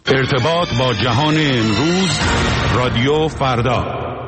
ارتباط با جهان امروز، رادیو فردا.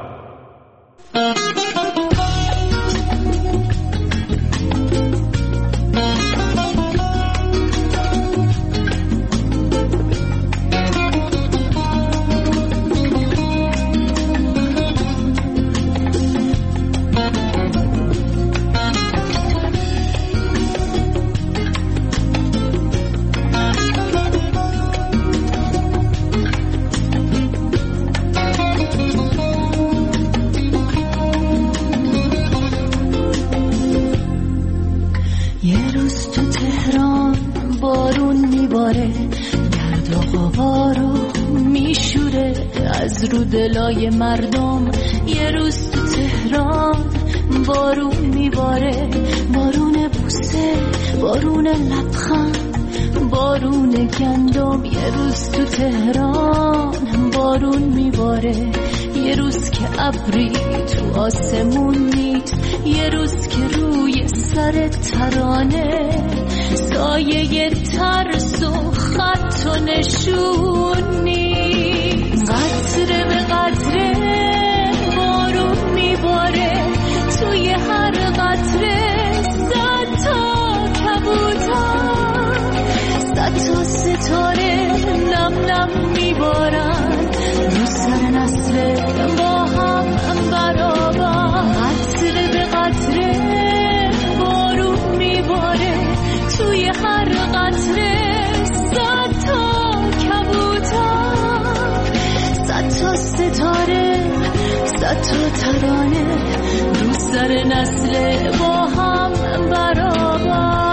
رو دلای مردم یه روز تو تهران بارون میباره، بارون بوسه، بارون لبخند، بارون گندم. یه روز تو تهران بارون میباره، یه روز که ابری تو آسمون نیست، یه روز که روی سر ترانه سایه ترس و خط و نشون نیست. قطره به قطره بارون میباره، توی هر قطره 100 تا کبوتر، 100 تا ستاره نم نم میبارن رو سر نسل با هم برابر. قطره به قطره بارون میباره، توی هر قطره 100 تا کبوتر، 100 تا ستاره، 100 تا ترانه رو سر نسل با هم برابر.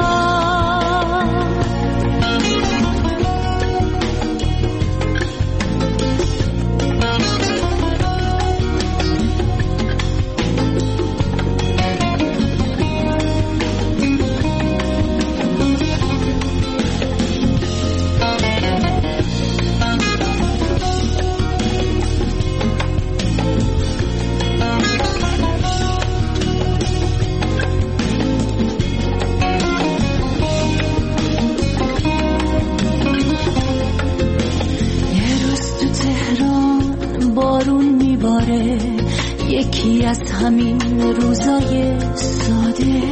یکی از همین روزای ساده،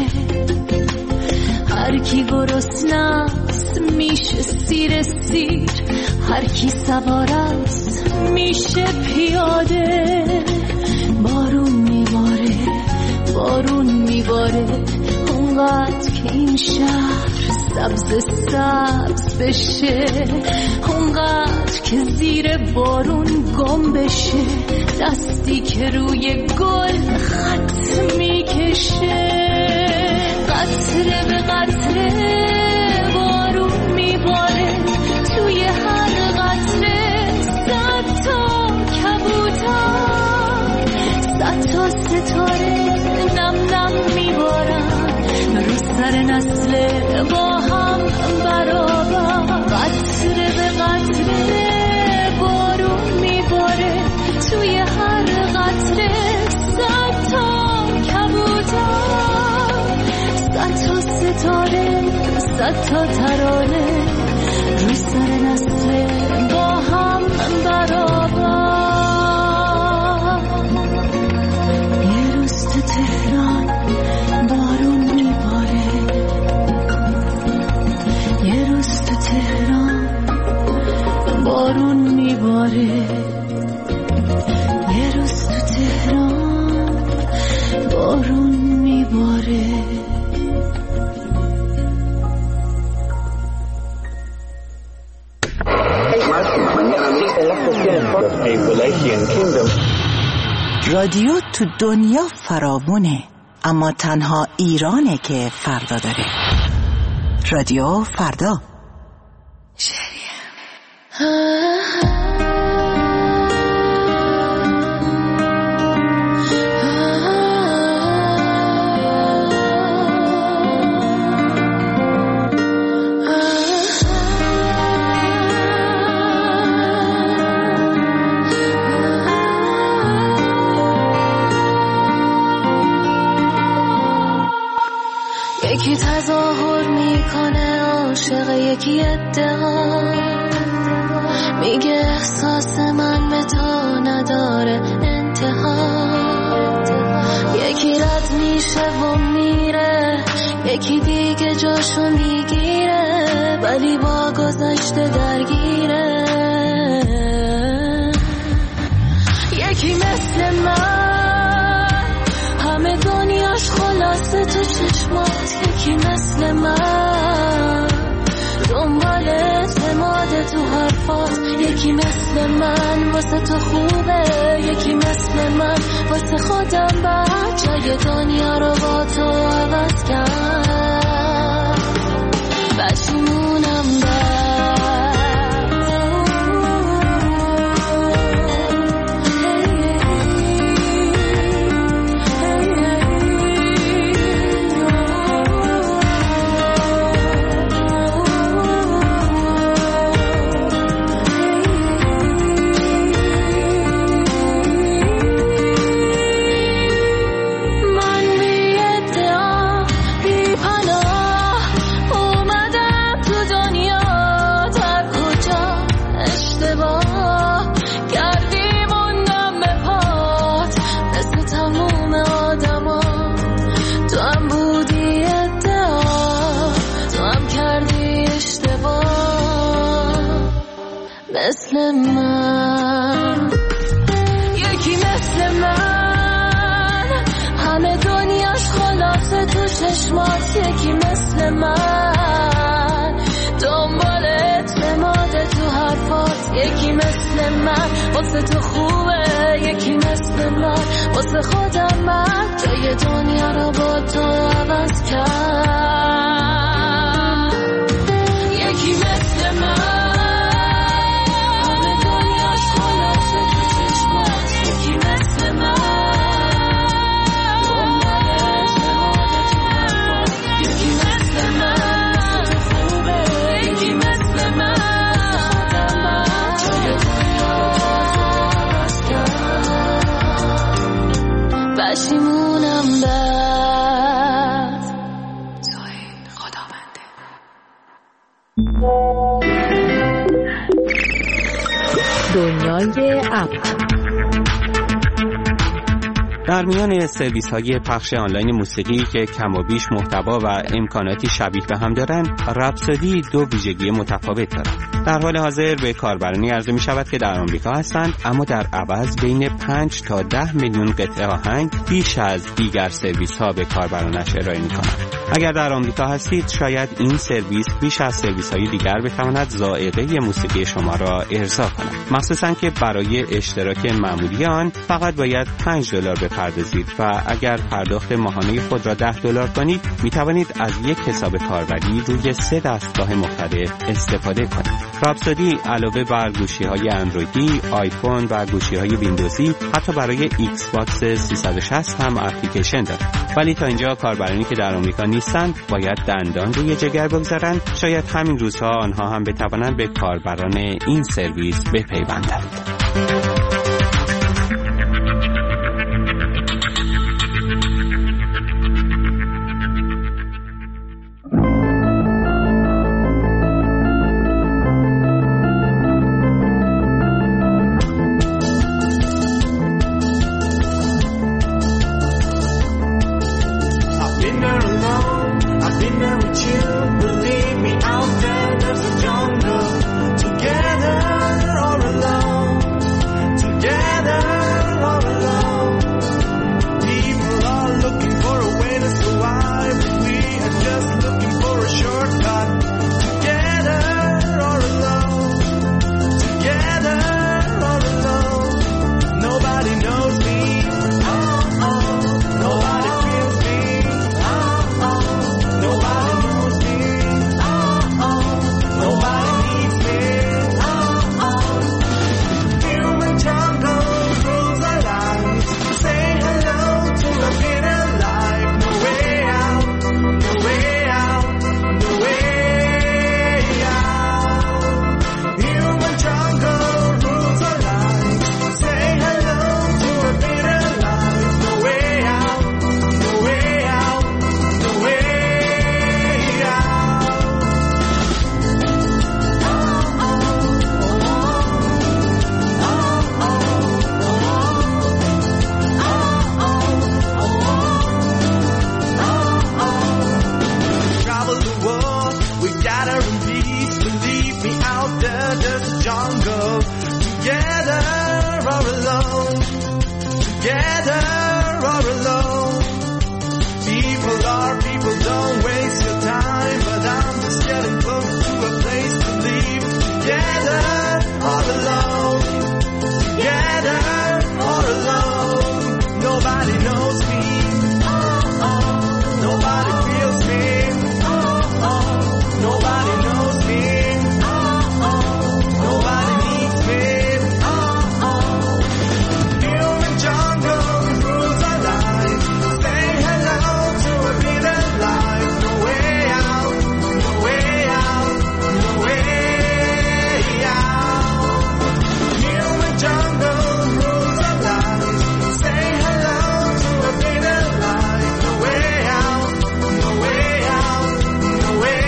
هر کی گرسنه است میشه سیر سیر، هر کی سوار است میشه پیاده. بارون میباره، بارون میباره، اونقدر که این شهر سبز سبز بشه، اونقدر که زیر بارون گم بشه، دستی که روی گل خط میکشه. قطره به قطره بارون میباره، توی هر قطره 100 تا کبوتر، 100 تا ستاره نم نم میبارن رو سر نسل با هم برابر. قطره به قطره بارون میباره، توی هر قطره 100 تا کبوتر، 100 تا ستاره، 100 تا ترانه رو سر نسل با هم برابر. یه روز تو تهران بارون میباره، یه روز تو تهران بارون میباره، یه روز تو تهران بارون میباره. رادیو تو دنیا فراوونه، اما تنها ایرانه که فردا داره. رادیو فردا. یکی تظاهر میکنه عاشق، یکی ادعا میگه احساس من به تو نداره انتها. یکی رد میشه و میره، یکی دیگه جاشو میگیره، ولی با گذشته درگیره. یکی مثل من همه دنیاش خلاصه تو چشمات، یکی مثل من دنبال اعتماد تو حرفات، یکی مثل من واسه تو خوبه، یکی مثل من واسه خودم بعد جای دنیا رو با تو عوض کرد. پشیمونم مثل من. یکی مثل من همه دنیاش خلاصه تو چشمات، یکی مثل من دنبال اعتماد تو حرفات، یکی مثل من واسه تو خوبه، یکی مثل من واسه خودم من جای دنیا رو با تو عوض کرد. یکی مثل من پشیمونم بد سوهیل خداونده. دنیای اپ در میان سرویس‌های پخش آنلاین موسیقی که کم و بیش محتوا و امکاناتی شبیه به هم دارند، رپسودی دو ویژگی متفاوت دارد. در حال حاضر به کاربرانی عرضه می شود که در آمریکا هستند، اما در عوض بین 5 تا 10 میلیون قطعه آهنگ بیش از دیگر سرویس‌ها به کاربرانش ارائه می‌کنند. اگر در آمریکا هستید، شاید این سرویس بیش از سرویس‌های دیگر بتواند ذائقه موسیقی شما را ارضا کند، مخصوصاً که برای اشتراک معمولی آن فقط باید $5 بپردازید و اگر پرداخت ماهانه خود را $10 کنید، می‌توانید از یک حساب کاربری روی 3 دستگاه مختلف استفاده کنید. رپسودی علاوه بر گوشی‌های اندرویدی، آیفون و گوشی‌های ویندوزی، حتی برای ایکس باکس 360 هم اپلیکیشن دارد. ولی تا اینجا کاربرانی که در آمریکا نیستند باید دندان روی جگر بگذارند. شاید همین روزها آنها هم بتوانند به کاربران این سرویس بپیوندند. there's a jungle. Together or alone, together or alone. People don't waste your time, but I'm just getting close to a place to leave. Together or alone, together or alone. Nobody knows me, nobody feels me, nobody knows me, nobody needs me. Human jungle rules our lives. Say hello to a beaten life. No way out, no way out, no way out. Human jungle rules our lives. Say hello to a beaten life. No way out, no way out, no way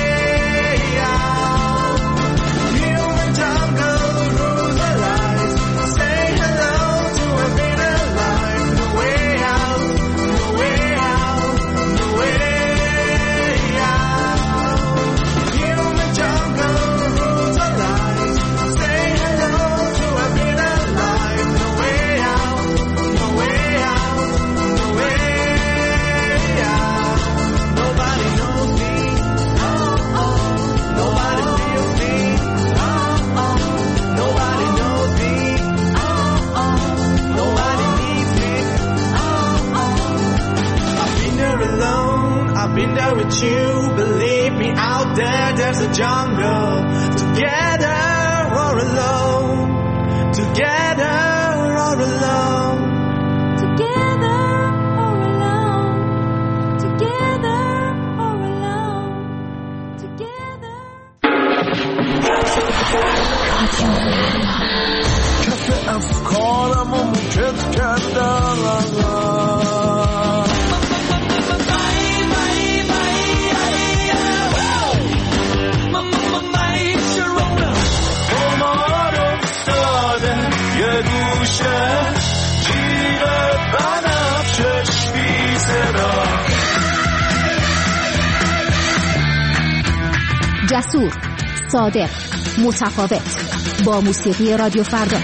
out. Human jungle rules our lives. Say hello to a beaten life. No way out, no way out, no way out. Human jungle rules our lives. Say hello to a beaten life. No way out, no way out, no way out. Nobody knows me, nobody feels me, nobody knows me, nobody needs me. I've been there alone, I've been there with you. Believe me, out there, there's a jungle. Together or alone, together or alone. Together or alone, together or alone, together. کف افکارمو موکت کردم. قمار افتاده یه گوشه جیغ بنفشش بی صدا. جسور، صادق، متفاوت، با موسیقی رادیو فردا.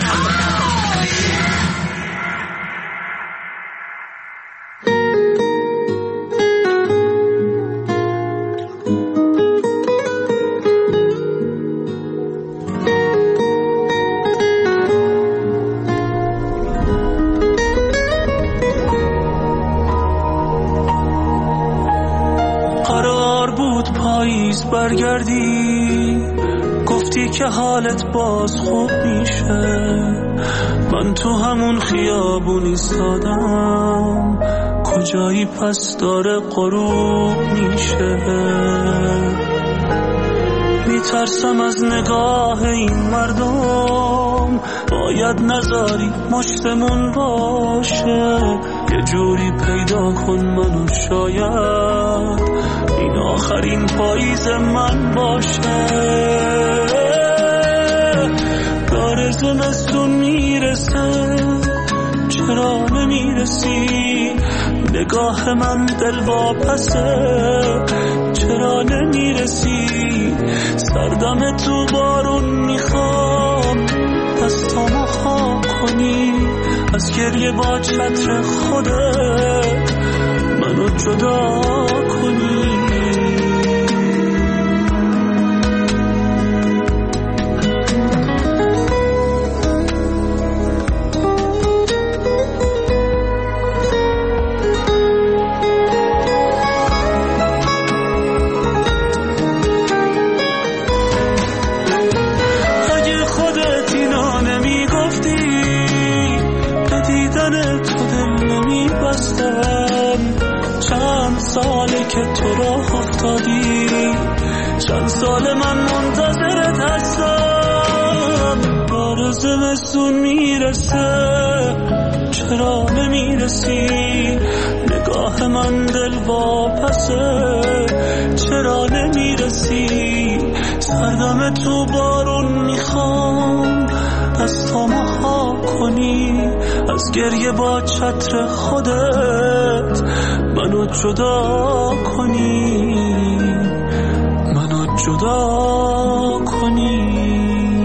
قرار بود پاییز برگردی، گفتی که حالت باز خوب میشه. من تو همون خیابون ایستادم، کجایی پس داره غروب میشه. میترسم از نگاه این مردم، باید نذاری مشتمون باشه. یه جوری پیدا کن منو، شاید این آخرین پاییز من باشه. داره زمستون میرسه، چرا نمیرسی؟ نگاه من دل واپسه، چرا نمیرسی؟ سردم تو بارون میخوام، دستامو خاک کنی، از گریه با چتر خودت منو جدا کنی. که تو راه افتادی، چند سال من منتظرت هستم. داره زمستون میرسه، چرا نمیرسی؟ نگاه من دل واپسه، چرا نمیرسی؟ سردم تو بارون میخوام، دستامو خاک کنی، از گریه با چتر خودت منو جدا کنی، منو جدا کنی.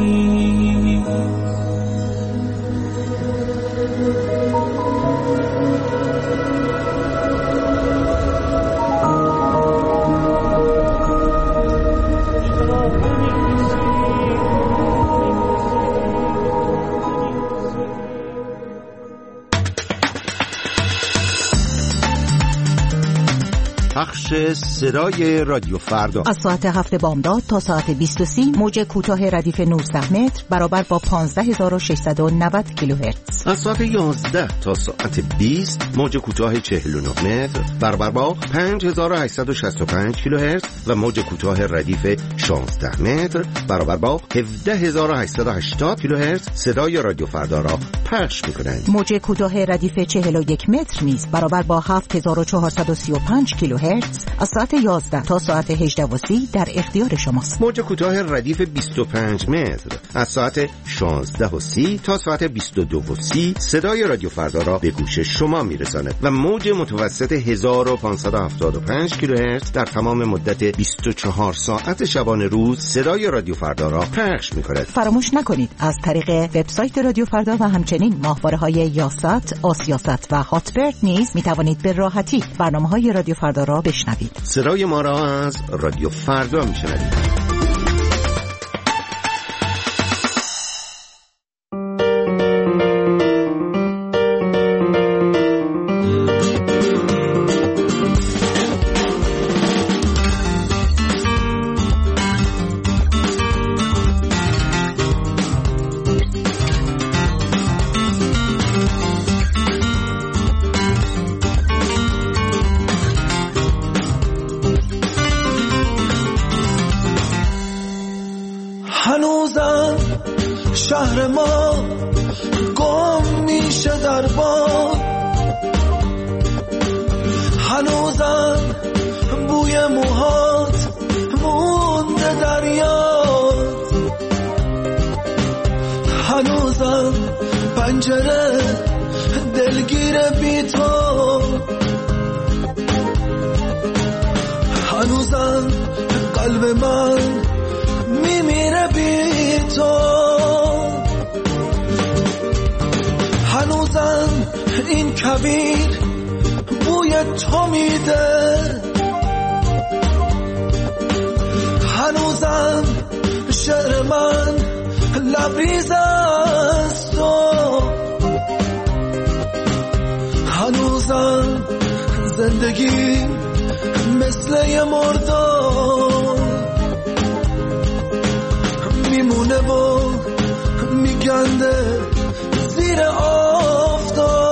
بخش صدای رادیو فردا از ساعت 7 بامداد تا ساعت 20:30 موج کوتاه ردیف 19 متر برابر با 15690 کیلوهرتز. از ساعت 11 تا ساعت 20 موج کوتاه 49 متر برابر با 5865 کیلوهرتز و موج کوتاه ردیف 16 متر برابر با 17880 کیلوهرتز صدای رادیو فردا را پخش می‌کنند. موج کوتاه ردیف 41 متر نیز برابر با 7435 کیلوهرتز از ساعت 11 تا ساعت 18:30 در اختیار شماست. موج کوتاه ردیف 25 متر از ساعت 16:30 تا ساعت 22:30 صدای رادیو فردا را به گوش شما میرساند و موج متوسط 1575 کیلوهرتز در تمام مدت 24 ساعت شبانه روز صدای رادیو فردا را پخش می‌کند. فراموش نکنید از طریق وبسایت رادیو فردا و همچنین ماهواره‌های یاست، آسیاست و هاتبرد نیز می‌توانید به راحتی برنامه‌های رادیو فردا را بشنوید. صدای ما را از رادیو فردا میشنوید. هنوزم شهر ما گم میشه در باد، هنوزم بوی موهات مونده در یاد، هنوزم پنجره دلگیر بی تو، هنوزم قلب من میمیره بی تو، هنوزم این کویر بوی تو میده، هنوزم شعر من لبریز از تو، هنوزم زندگی مثل یه مردار میمونه و میگنده زیر آفتاب.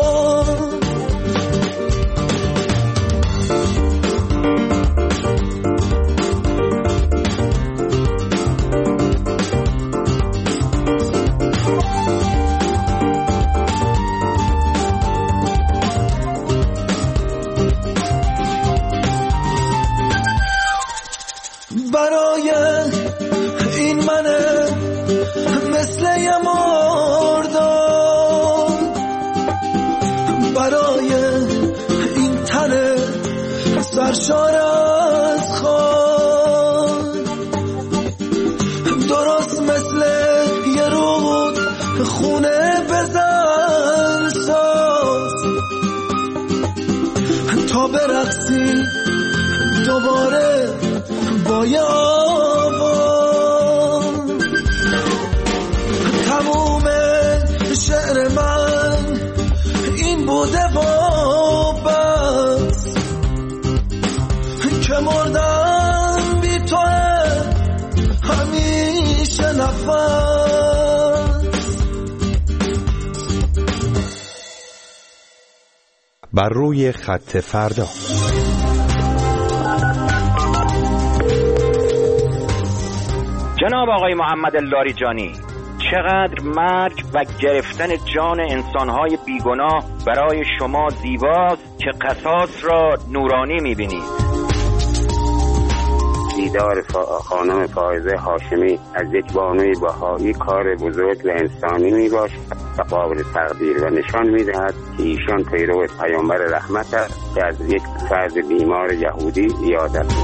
برای این منه مثل یه مردار، برای این تنه سرشار از خون، درست مثل یه رود خونه بزن ساز تا برقصی دوباره با یه آواز. تموم شعر من این بوده و بس که مردم بی تو همیشه نفس. بر روی خط فردا جناب آقای محمد لاریجانی، چقدر مرگ و گرفتن جان انسانهای بیگناه برای شما زیباست که قصاص را نورانی می‌بینید. دیدار خانم فائزه هاشمی از یک بانوی بهایی کار بزرگ و انسانی میباشد و قابل تقدیر و نشان میدهد که ایشان پیرو پیامبر رحمت است که از یک فرد بیمار یهودی یاد است.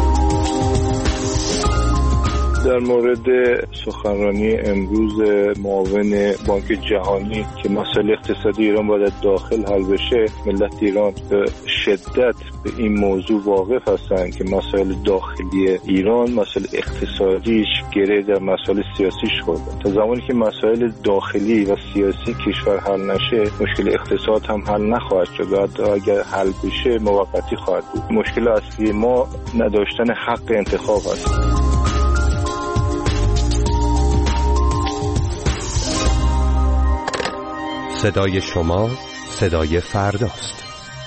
در مورد سخنرانی امروز معاون بانک جهانی که مسائل اقتصادی ایران باید داخل حل بشه، ملت ایران شدت به این موضوع واقف هستند که مسائل داخلی ایران، مسائل اقتصادیش گره در مسائل سیاسیش خورده. تا زمانی که مسائل داخلی و سیاسی کشور حل نشه، مشکل اقتصاد هم حل نخواهد شد و حتی اگر حل بشه موقتی خواهد بود. مشکل اصلی ما نداشتن حق انتخاب است. صدای شما صدای فرداست.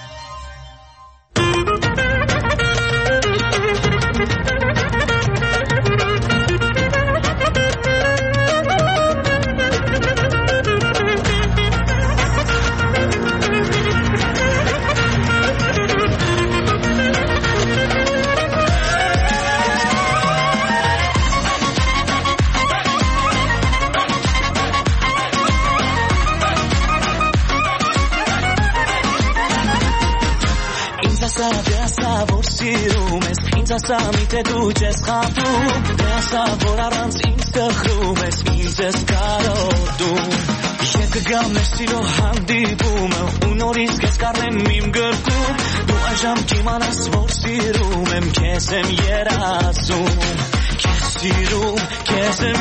Samite duces khatu desa vorarans instachrumes izes karodum Jek gamestilo handibum unoris keskarem mim gerku du ajam kimanas vorsirum kesem yerasum kesirum kesem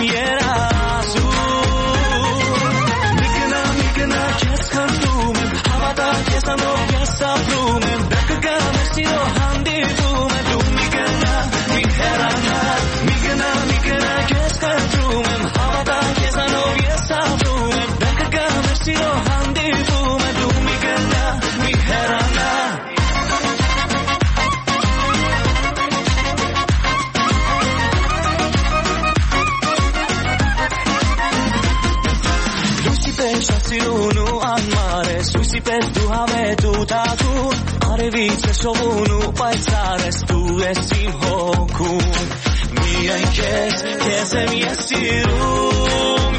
yerasum Migna keskantum havada kesano kesafrum Jek gamestilo handibum Migna keskantum havada kesano kesafrum Jek gamestilo handibum du migna miherana Sirunu anmare susi per tu ave tu tatu arevice sovunu paisares tu esim hoku mi ankes kesem yesirum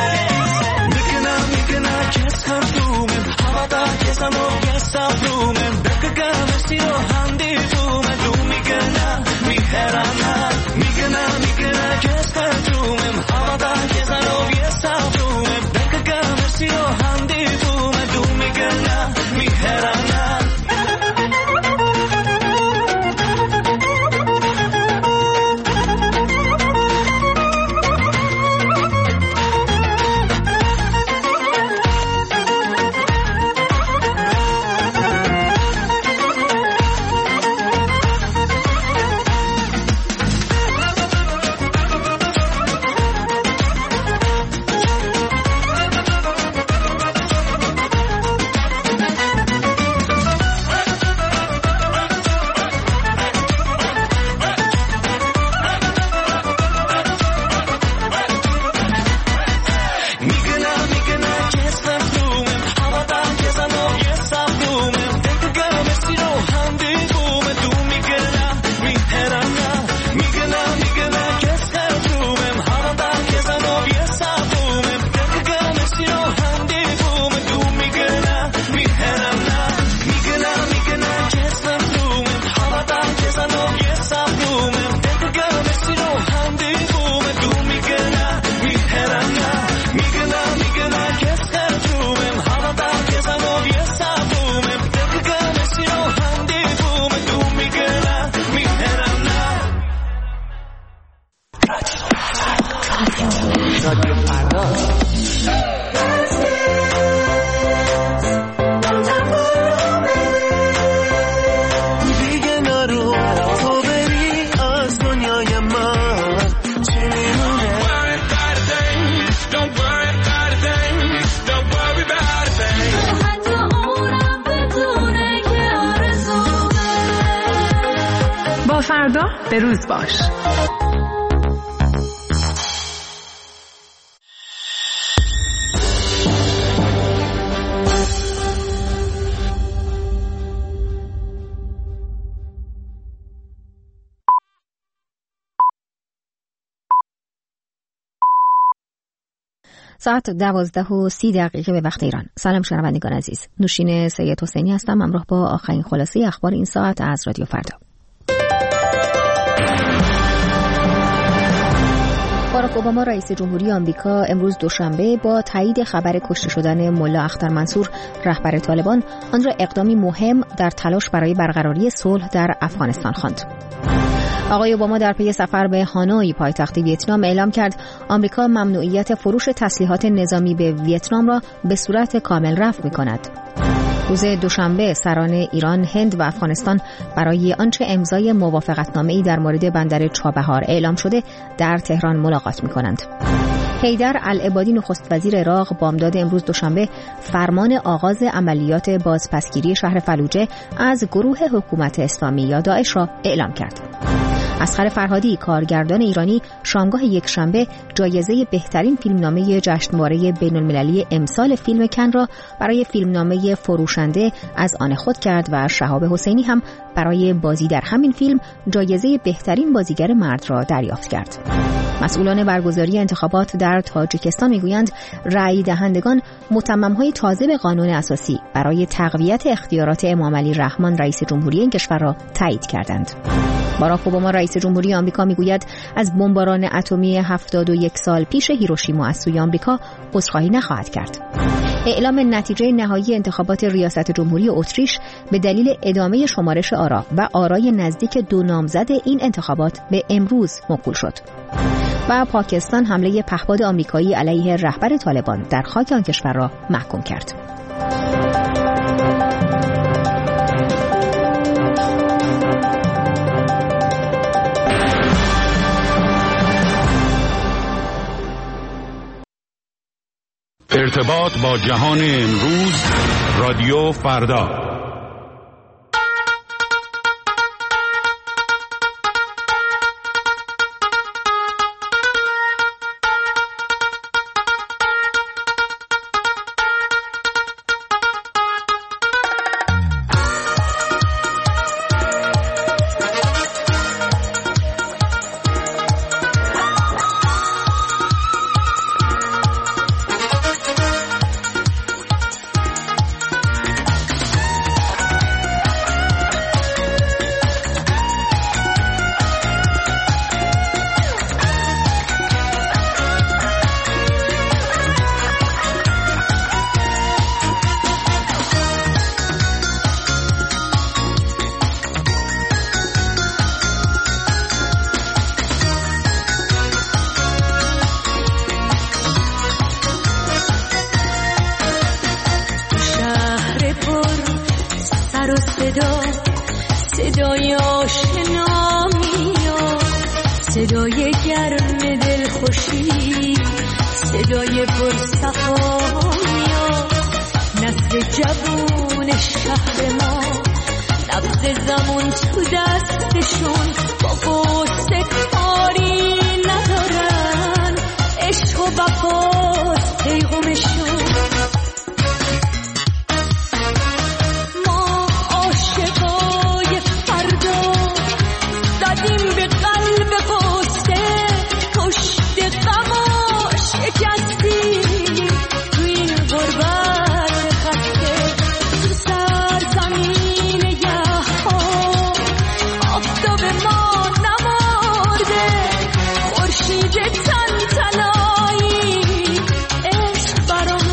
Migna kes kantum havada kesano kesafrum Bekka mesiro handifum du migna miherana Migna kes kantum havada kesano kesafrum Siro handifum du migna miherana فردا به روز باش. ساعت 12:30 به وقت ایران. سلام شنوندگان عزیز. نوشین سید حسینی هستم، همراه با آخرین خلاصه اخبار این ساعت از رادیو فردا. باراک اوباما رئیس جمهوری آمریکا امروز دوشنبه با تایید خبر کشته شدن ملا اختر منصور رهبر طالبان آن را اقدامی مهم در تلاش برای برقراری صلح در افغانستان خواند. آقای اوباما در پی سفر به هانوی پایتخت ویتنام اعلام کرد آمریکا ممنوعیت فروش تسلیحات نظامی به ویتنام را به صورت کامل رفع می‌کند. روز دوشنبه سران ایران، هند و افغانستان برای آنچه امضای موافقتنامه‌ای در مورد بندر چابهار اعلام شده در تهران ملاقات می‌کنند. حیدر العبادی نخست وزیر عراق بامداد امروز دوشنبه فرمان آغاز عملیات بازپسگیری شهر فلوجه از گروه حکومت اسلامی یا داعش را اعلام کرد. اصغر فرهادی کارگردان ایرانی شامگاه یکشنبه جایزه بهترین فیلمنامه جشنواره بین‌المللی امسال فیلم کن را برای فیلمنامه فروشنده از آن خود کرد و شهاب حسینی هم برای بازی در همین فیلم جایزه بهترین بازیگر مرد را دریافت کرد. مسئولان برگزاری انتخابات در تاجیکستان میگویند رأی دهندگان متمم‌های تازه به قانون اساسی برای تقویت اختیارات امام علی رحمان رئیس جمهوری این کشور را تایید کردند. باراک اوباما رئیس جمهوری آمریکا میگوید از بمباران اتمی 71 سال پیش هیروشیما از سوی آمریکا عذرخواهی نخواهد کرد. اعلام نتیجه نهایی انتخابات ریاست جمهوری اتریش به دلیل ادامه شمارش آرا و آرای نزدیک 2 نامزد این انتخابات به امروز موکول شد. و پاکستان حمله پهپاد آمریکایی علیه رهبر طالبان در خاک آن کشور را محکوم کرد. ارتباط با جهان امروز، رادیو فردا. صدای آشنا میاد، صدای گرم دل خوشی، صدای پرصفا میاد، نسل جوون شهر ما، نبض زمان تو دستشون، با قصه کاری ندارن، عشق و وفاست پیغامشون. به قلب قصه کشت غم و شکستی، تو این غربت خسته، تو سرزمین یخ‌ها آفتاب ما نمرده، خورشید تن‌تنایی عشق برامون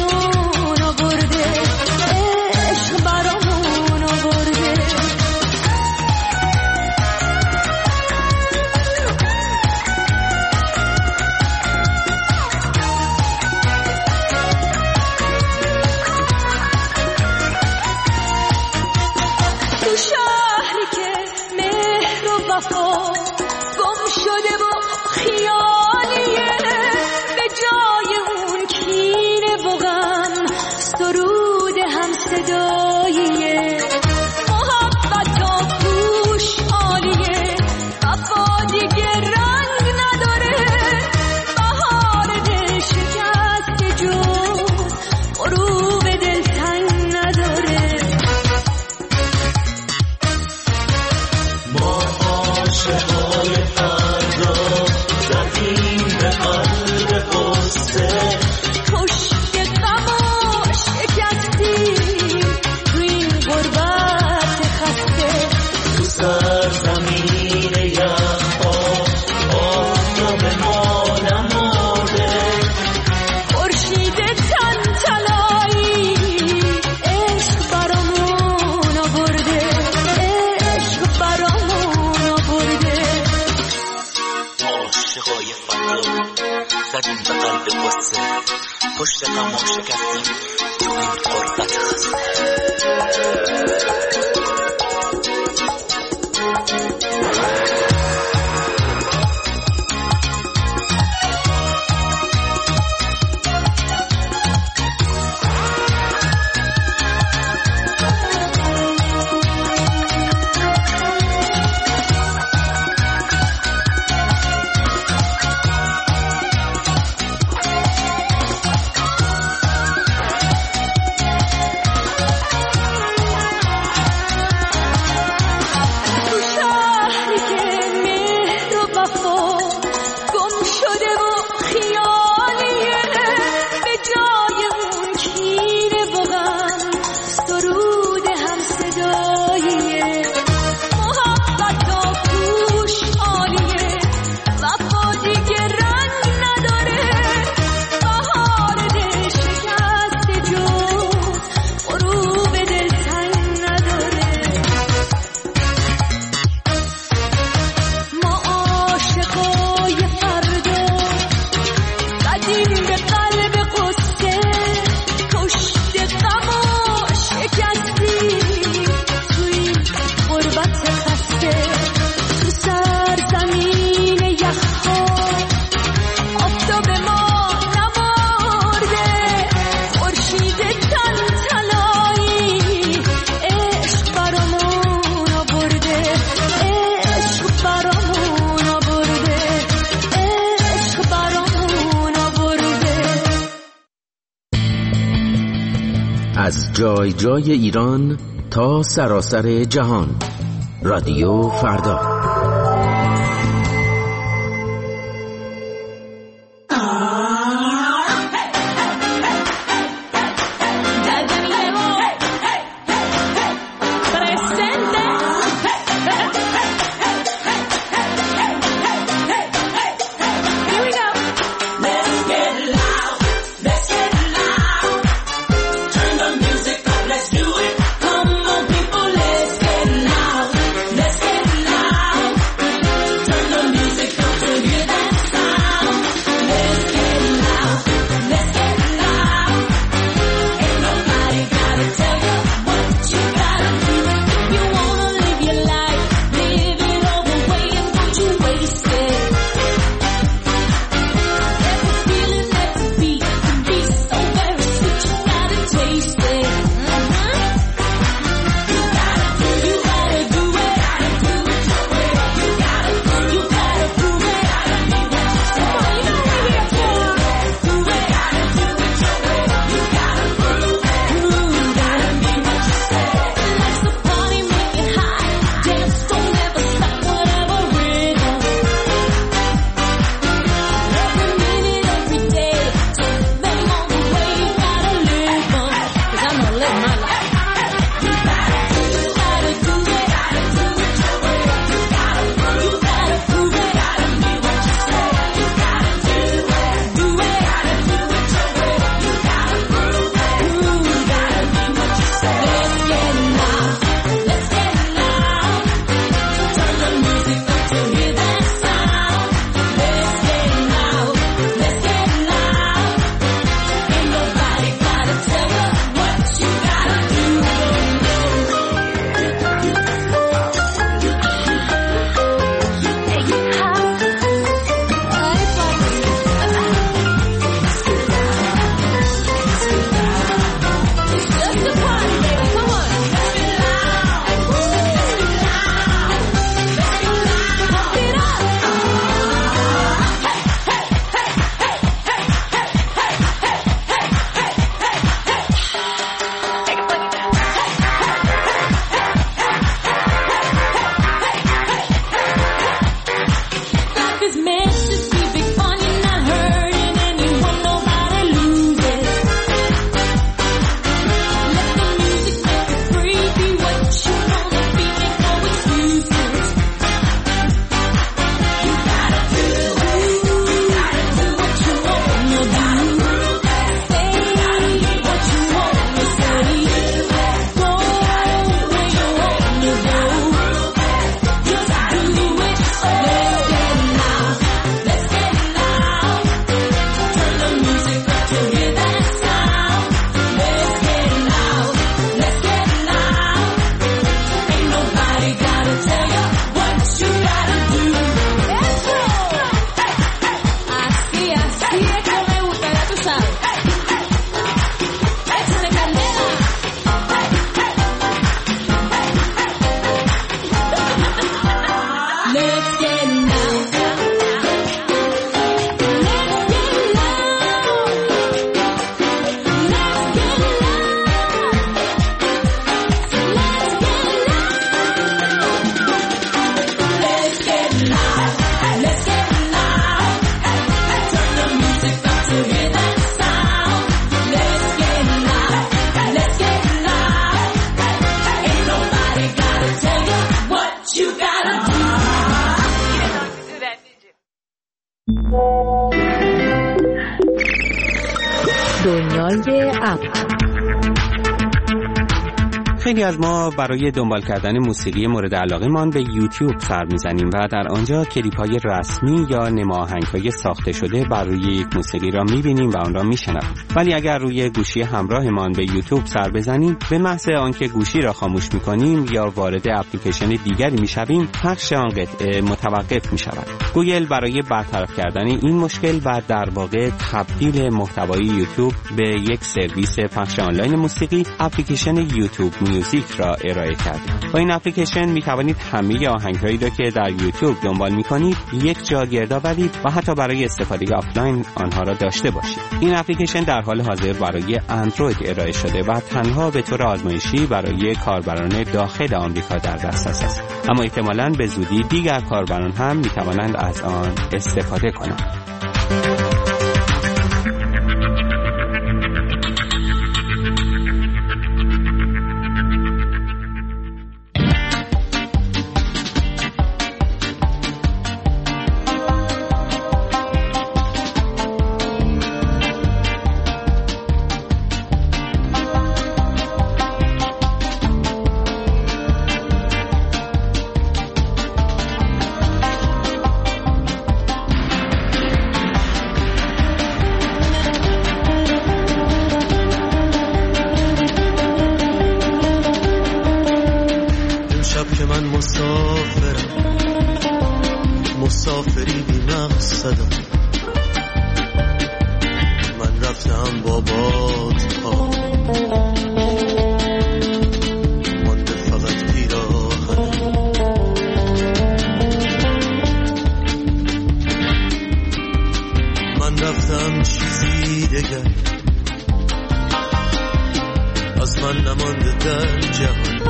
قصه پشت غم و شکستیم تو این غربت خسته. از جای جای ایران تا سراسر جهان، رادیو فردا. Let's get loud. دنیای اپ. خیلی از ما برای دنبال کردن موسیقی مورد علاقه‌مان به یوتیوب سر می‌زنیم و در آنجا کلیپ‌های رسمی یا نماهنگ‌های ساخته شده برای یک موسیقی را می‌بینیم و آن را می‌شنویم. ولی اگر روی گوشی همراهمان به یوتیوب سر بزنیم، به محض آنکه گوشی را خاموش می‌کنیم یا وارد اپلیکیشن دیگری می‌شویم، پخش آن قطعه متوقف می‌شود. گوگل برای برطرف کردن این مشکل و در واقع تبدیل محتوای یوتیوب به یک سرویس پخش آنلاین موسیقی، اپلیکیشن یوتیوب میوزیک را ارائه کرده. با این اپلیکیشن می توانید همه آهنگ‌هایی را که در یوتیوب دنبال می‌کنید یک جا گرد آورید و حتی برای استفاده آفلاین آنها را داشته باشید. این اپلیکیشن در حال حاضر برای اندروید ارائه شده و تنها به طور آزمایشی برای کاربران داخل آمریکا در دسترس است. اما احتمالاً به زودی دیگر کاربران هم می توانند از آن استفاده کنند. مسافری بی مقصدم، من رفتم با بادها، مانده فقط پیراهنم. من رفتم چیزی دگر از من نمانده در جهان،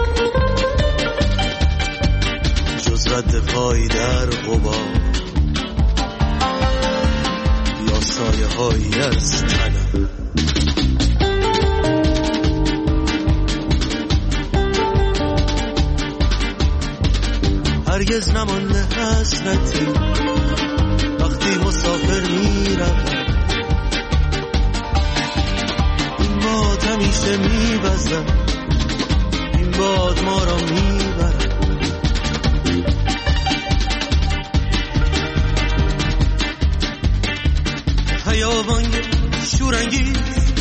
رد پای در غبار یا سایه هایی از تنم. هرگز نمانده حسرتی وقتی مسافر میرم، این باد همیشه میوزم، این باد ما را میبرم. خیابان شورانگیز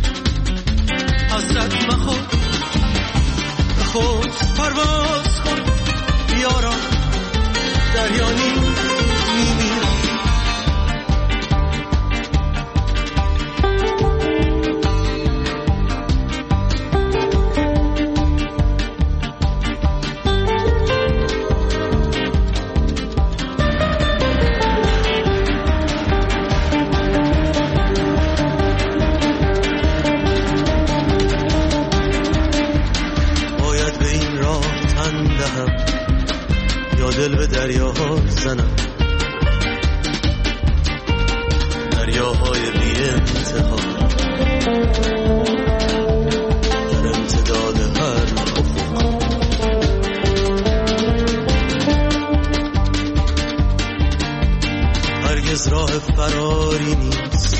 حسرت مخور، خود پرواز کن بیارم دریانی میمیرم. دل به دریاها زنم، دریاهای بی انتها در امتداد هر افق. هرگز راه فراری نیست،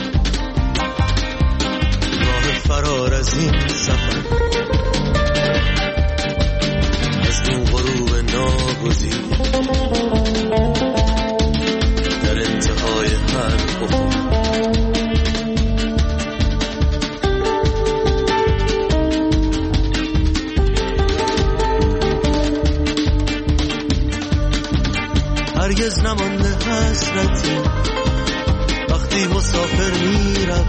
راه فرار از این سفر، از این غروب ناگزیر در انتهای هر افق. هرگز نمانده حسرتی وقتی مسافر میروم،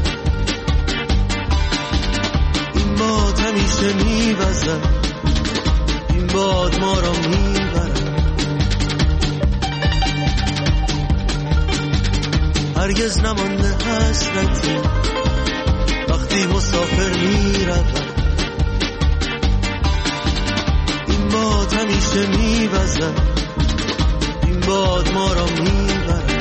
این باد همیشه میوزم، این باد ما را میبرم. هرگز نمانده حسرتی وقتی مسافر میروم، این باد همیشه میوزم، این باد ما را میبرم.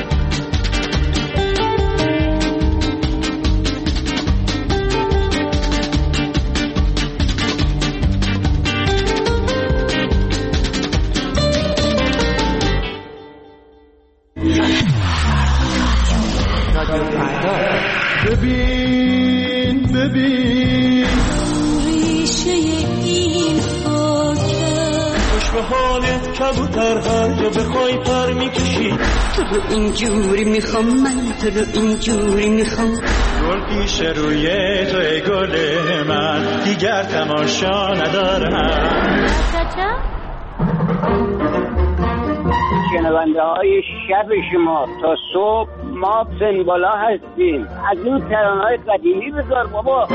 رادیو فردا ببین ببین ریشه این خاکم خوش به حالت کبوتر هر جا بخوای پر میکشی تو رو اینجوری میخوام من تو رو اینجوری میخوام گل پیش روی توی گل من دیگر تماشا ندارم شنونده های شب شما تا صبح ما سنبالا هستیم از این ترانه‌های قدیمی بذار بابا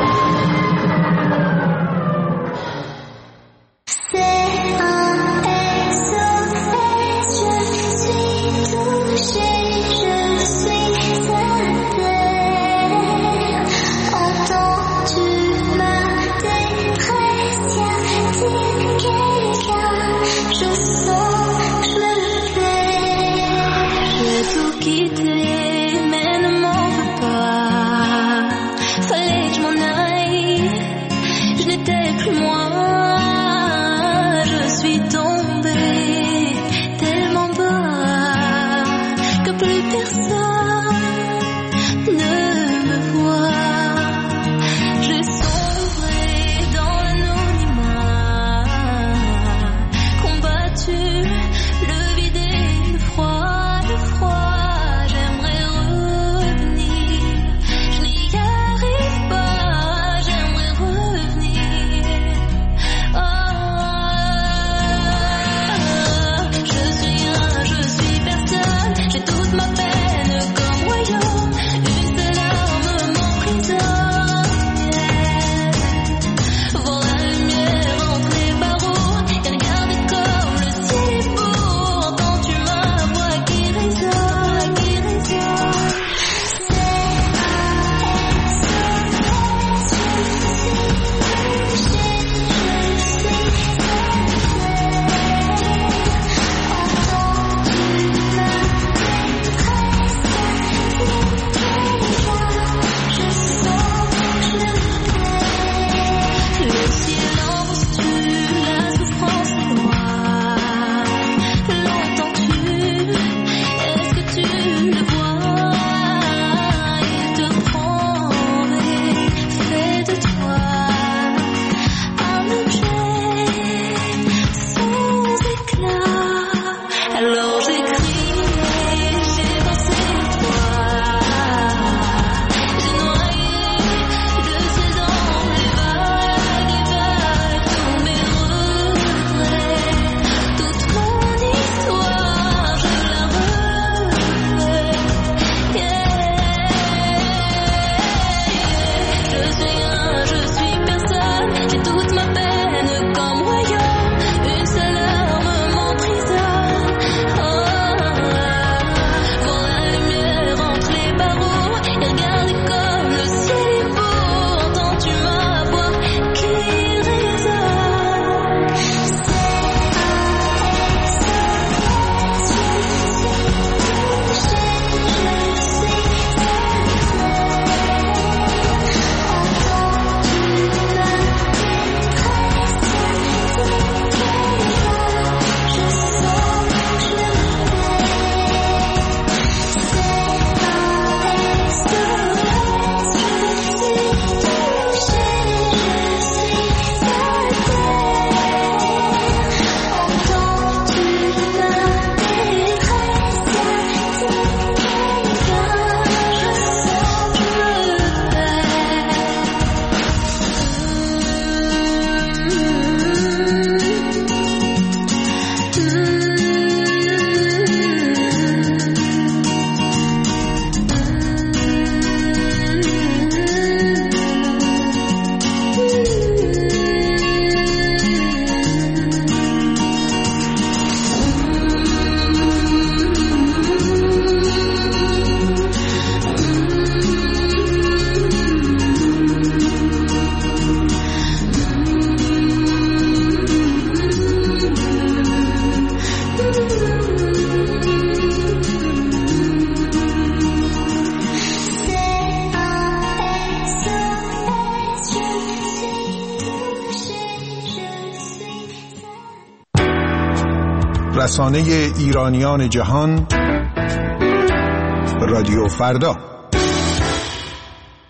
رسانه ایرانیان جهان رادیو فردا.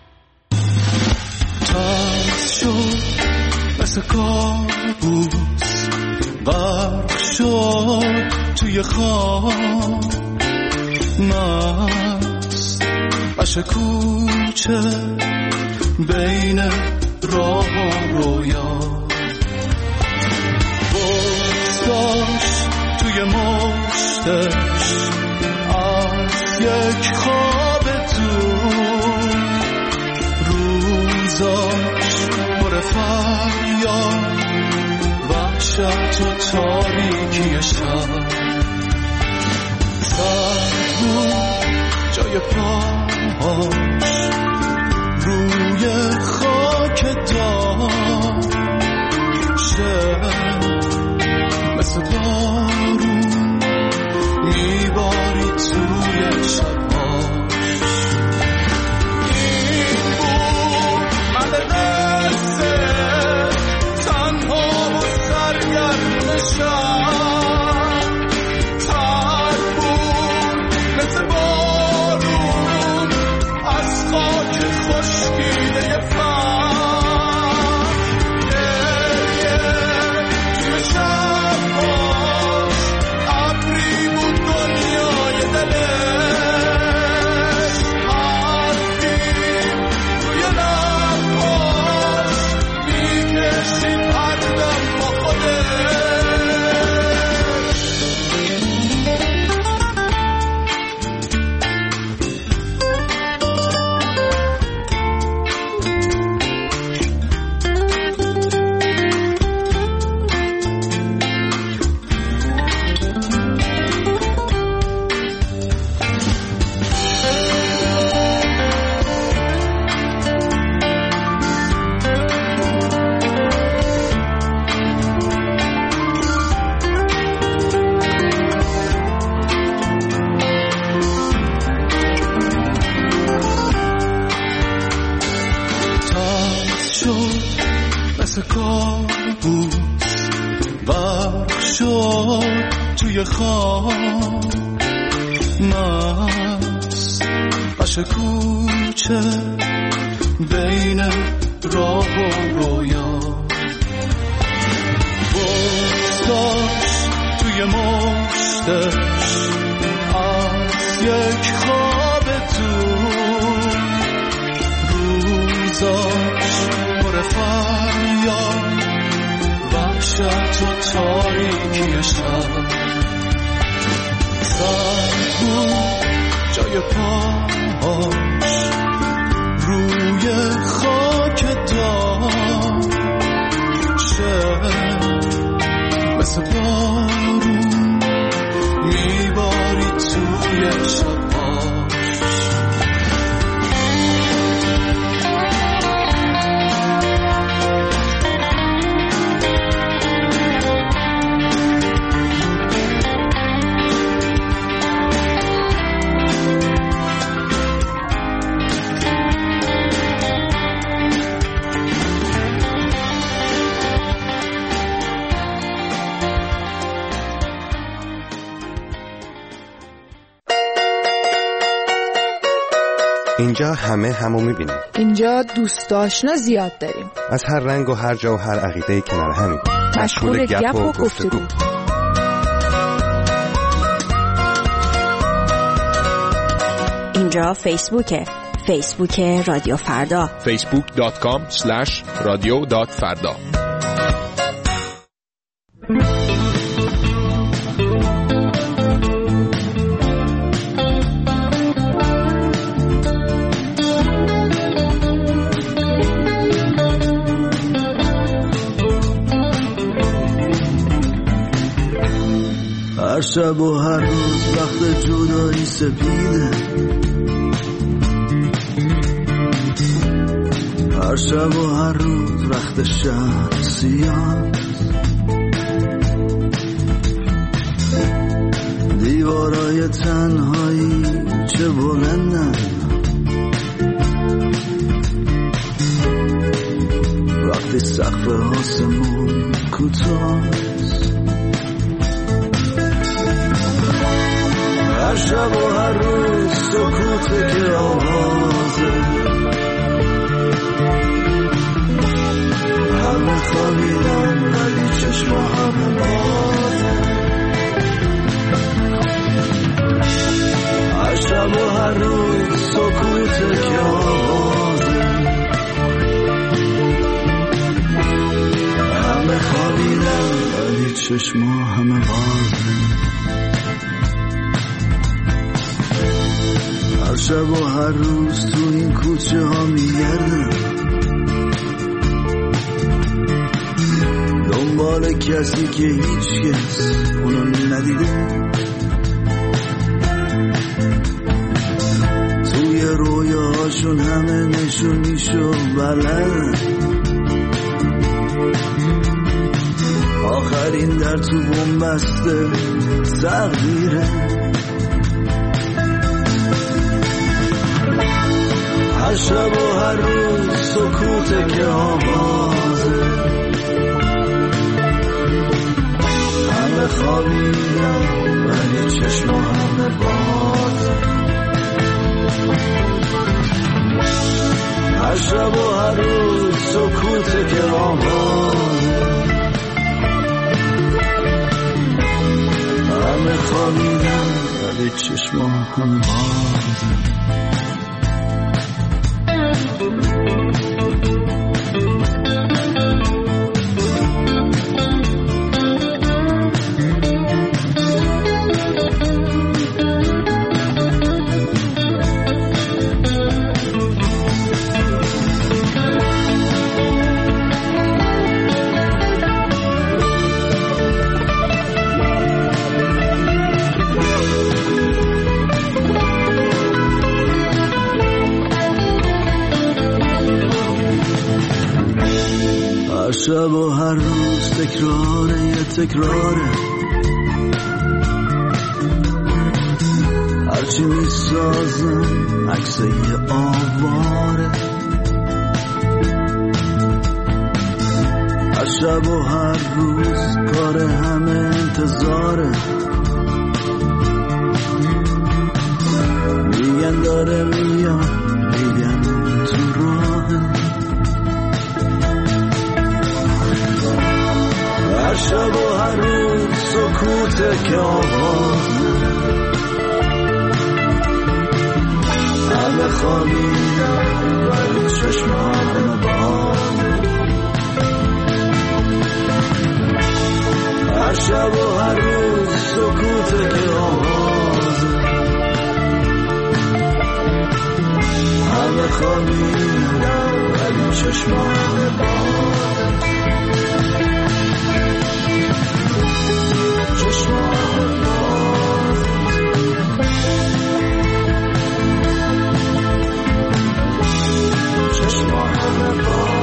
مثل کابوس غرق شد توی خواب مست عشق کوچه بین راه و رویا بغض داشت توی مشتش از یک خواب دور روزاش پر فریاد وحشت و تاریکی شب سرد بود جای پاهاش روی خاک داشت مثل بارون میباری توی شباش این بود من قصه تنها و سرگرم شب تر بود مثل بارون از خاک خشکیده فر توی شباش ابری بود دنیای دلش حرفی روی لباش میکشید هر دم با خودش مثل کابوس غرق شد توی خواب مست عشق کوچه بین راه و رویا بغض داشت توی مشتش از یک خواب دور روزاش پر فریاد وحشت و تاریکی شب سرد بود جای پاهاش روی خاک داشت مثل بارون میباری توی شباش اینجا همه همو میبینیم. اینجا دوست آشنا زیاد داریم. از هر رنگ و هر جا و هر عقیده کنار همیم. مشغول گپ و گفتگو. اینجا فیسبوک رادیو فردا. facebook.com/radio.farda. هر شب و هر روز وقت جدایی سپیده، هر شب و هر روز وقت شب سیاه، دیوارای تنهایی چه بلندن، وقتی سقف آسمون کوتاست، هر شب و هر روز سکوته که آوازه، همه خوابی چشما همه بازه. هر شب و هر روز تو این کوچه ها میگردم دنبال کسی که هیچ کس اونو ندیده. توی رویاهاشون همه نشونیشو بلدن، آخرین در تو بنبسته تقدیره. هر شب و هر روز سکوته که آوازه، همه خوابیدن ولی چشم همه بازه. هر شب و هر روز سکوته که آوازه، همه خوابیدن ولی چشم همه بازه. هر شب و هر روز تکراره یه تکراره، هرچی میسازن عکس یه آواره. هر شب و هر روز کار همه انتظاره، میگن داره میاد میگن تو راهه. هر شب و هر روز سکوته که آوازه، همه خوابیدن ولی چشم همه بازه. هر شب و هر روز سکوته که آوازه، همه خوابیدن ولی چشم همه بازه. چشم همه باز.